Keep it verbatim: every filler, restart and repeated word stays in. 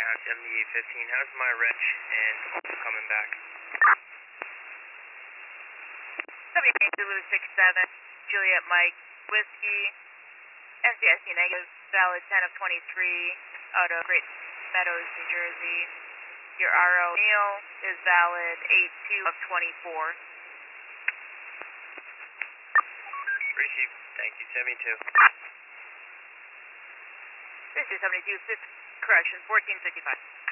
Greyhound seventy-eight fifteen, how's my wretch and coming back? seventy-eight Zulu six seven, Juliet Mike, Whiskey, N C I C negative, valid ten of twenty-three, out of Great Meadows, New Jersey. Your R O Neil is valid eight two of twenty-four. Received, thank you, seventy-two. This is seventy-two, correction, fourteen fifty-five.